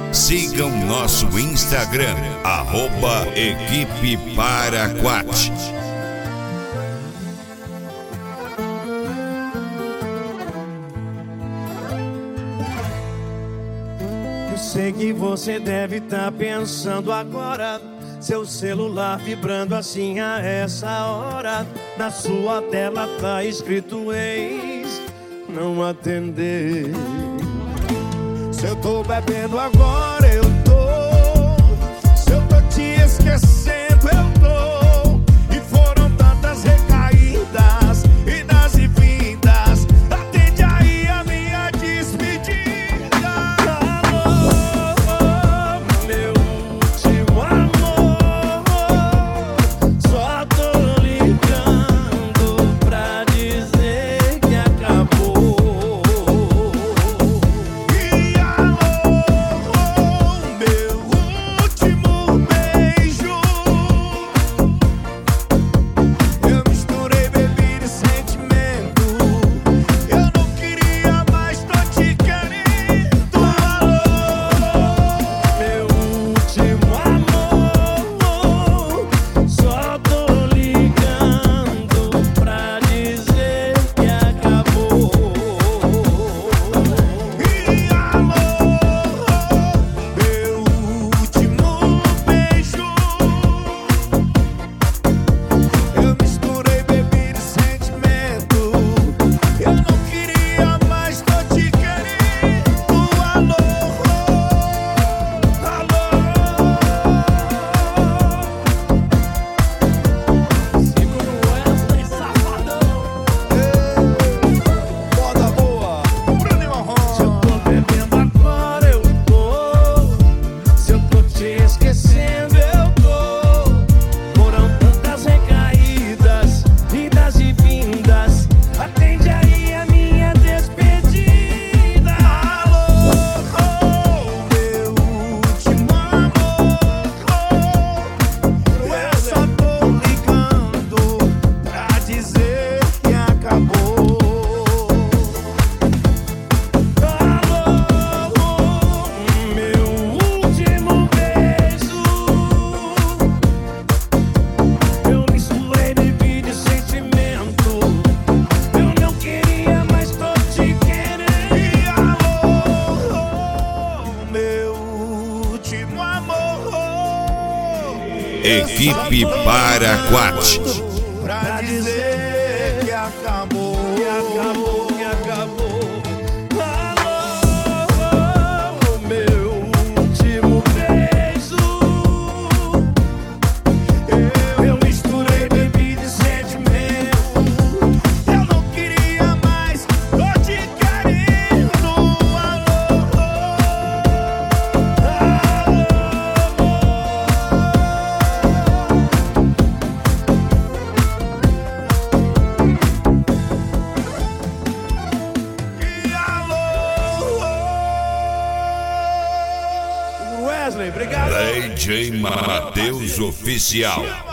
Sigam nosso Instagram, @EquipeParaQuat. Eu sei que você deve estar pensando agora, seu celular vibrando assim a essa hora. Na sua tela tá escrito ex, não atender. Se eu tô bebendo agora, eu tô. Se eu tô te esquecendo, eu tô. E foram tantas recaídas, idas e vindas. Atende aí a minha despedida. Alô, meu último amor. Só tô ligando pra dizer que acabou. EquipeParaQuat. Pra dizer que acabou, que acabou, que acabou. Alô, meu último beijo. Eu misturei bebida e sentimento. Eu não queria mais, tô te querendo. Wesley, obrigado. DJ Matheus Oficial.